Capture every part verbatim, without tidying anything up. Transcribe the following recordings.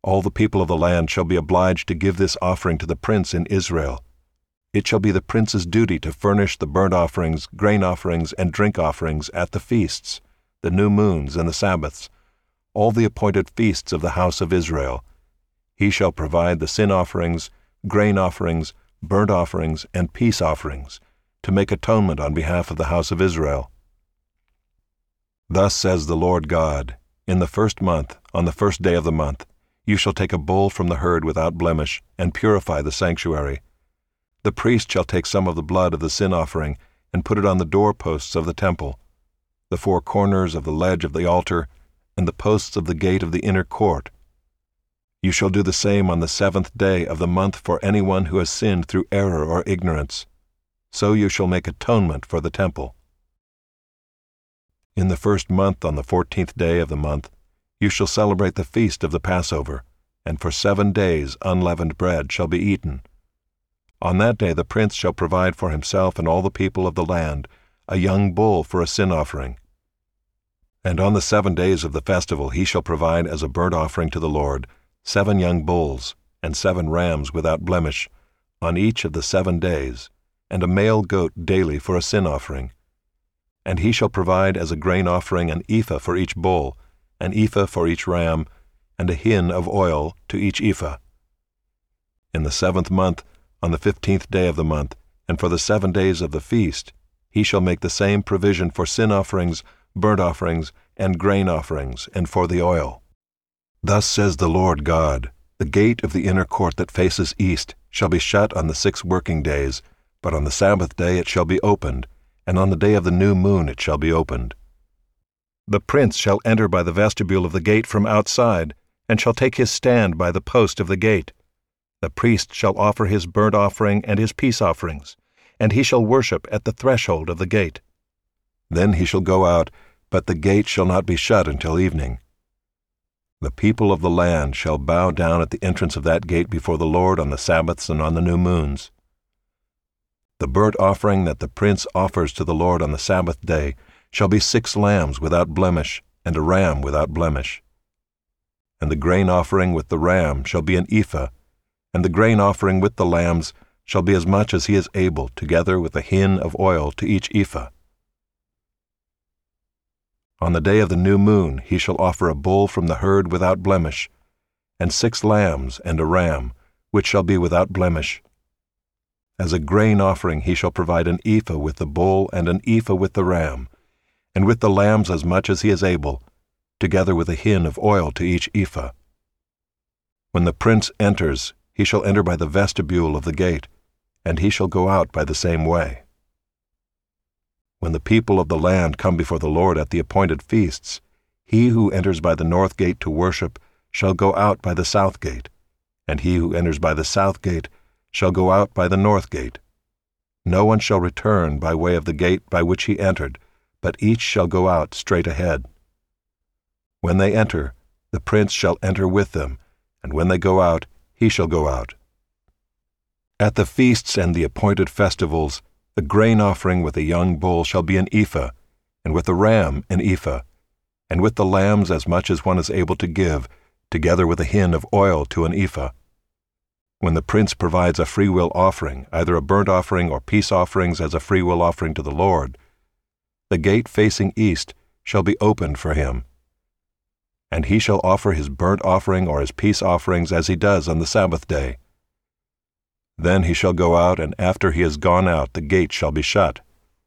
All the people of the land shall be obliged to give this offering to the prince in Israel. It shall be the prince's duty to furnish the burnt offerings, grain offerings, and drink offerings at the feasts, the new moons, and the Sabbaths, all the appointed feasts of the house of Israel. He shall provide the sin offerings, grain offerings, burnt offerings, and peace offerings, to make atonement on behalf of the house of Israel. Thus says the Lord God, in the first month, on the first day of the month, you shall take a bull from the herd without blemish, and purify the sanctuary. The priest shall take some of the blood of the sin offering, and put it on the doorposts of the temple, the four corners of the ledge of the altar, and the posts of the gate of the inner court. You shall do the same on the seventh day of the month for anyone who has sinned through error or ignorance. So you shall make atonement for the temple. In the first month, on the fourteenth day of the month, you shall celebrate the feast of the Passover, and for seven days unleavened bread shall be eaten. On that day the prince shall provide for himself and all the people of the land a young bull for a sin offering. And on the seven days of the festival he shall provide as a burnt offering to the Lord seven young bulls and seven rams without blemish on each of the seven days, and a male goat daily for a sin offering. And he shall provide as a grain offering an ephah for each bull, an ephah for each ram, and a hin of oil to each ephah. In the seventh month, on the fifteenth day of the month, and for the seven days of the feast, he shall make the same provision for sin offerings, burnt offerings, and grain offerings, and for the oil. Thus says the Lord God, the gate of the inner court that faces east shall be shut on the six working days, but on the Sabbath day it shall be opened, and on the day of the new moon it shall be opened. The prince shall enter by the vestibule of the gate from outside, and shall take his stand by the post of the gate. The priest shall offer his burnt offering and his peace offerings, and he shall worship at the threshold of the gate. Then he shall go out, but the gate shall not be shut until evening. The people of the land shall bow down at the entrance of that gate before the Lord on the Sabbaths and on the new moons. The burnt offering that the prince offers to the Lord on the Sabbath day shall be six lambs without blemish, and a ram without blemish. And the grain offering with the ram shall be an ephah, and the grain offering with the lambs shall be as much as he is able, together with a hin of oil to each ephah. On the day of the new moon he shall offer a bull from the herd without blemish, and six lambs and a ram, which shall be without blemish. As a grain offering he shall provide an ephah with the bull and an ephah with the ram, and with the lambs as much as he is able, together with a hin of oil to each ephah. When the prince enters, he shall enter by the vestibule of the gate, and he shall go out by the same way. When the people of the land come before the Lord at the appointed feasts, he who enters by the north gate to worship shall go out by the south gate, and he who enters by the south gate shall go out by the north gate. No one shall return by way of the gate by which he entered, but each shall go out straight ahead. When they enter, the prince shall enter with them, and when they go out, he shall go out. At the feasts and the appointed festivals, the grain offering with a young bull shall be an ephah, and with the ram an ephah, and with the lambs as much as one is able to give, together with a hin of oil to an ephah. When the prince provides a freewill offering, either a burnt offering or peace offerings as a freewill offering to the Lord, the gate facing east shall be opened for him. And he shall offer his burnt offering or his peace offerings as he does on the Sabbath day. Then he shall go out, and after he has gone out, the gate shall be shut.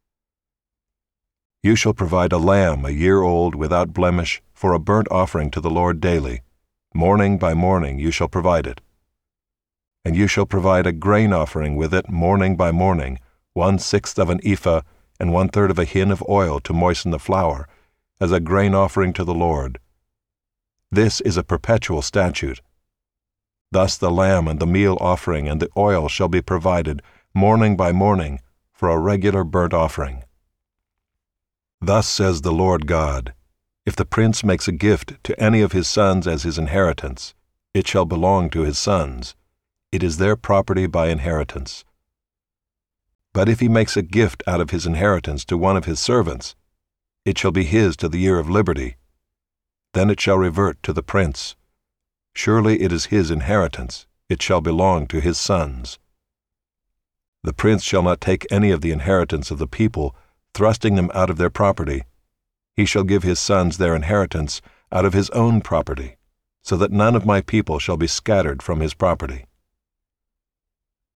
You shall provide a lamb a year old without blemish for a burnt offering to the Lord daily. Morning by morning you shall provide it. And you shall provide a grain offering with it morning by morning, one-sixth of an ephah and one-third of a hin of oil to moisten the flour, as a grain offering to the Lord. This is a perpetual statute. Thus the lamb and the meal offering and the oil shall be provided morning by morning for a regular burnt offering. Thus says the Lord God, if the prince makes a gift to any of his sons as his inheritance, it shall belong to his sons. It is their property by inheritance. But if he makes a gift out of his inheritance to one of his servants, it shall be his to the year of liberty. Then it shall revert to the prince. Surely it is his inheritance, it shall belong to his sons. The prince shall not take any of the inheritance of the people, thrusting them out of their property. He shall give his sons their inheritance out of his own property, so that none of my people shall be scattered from his property.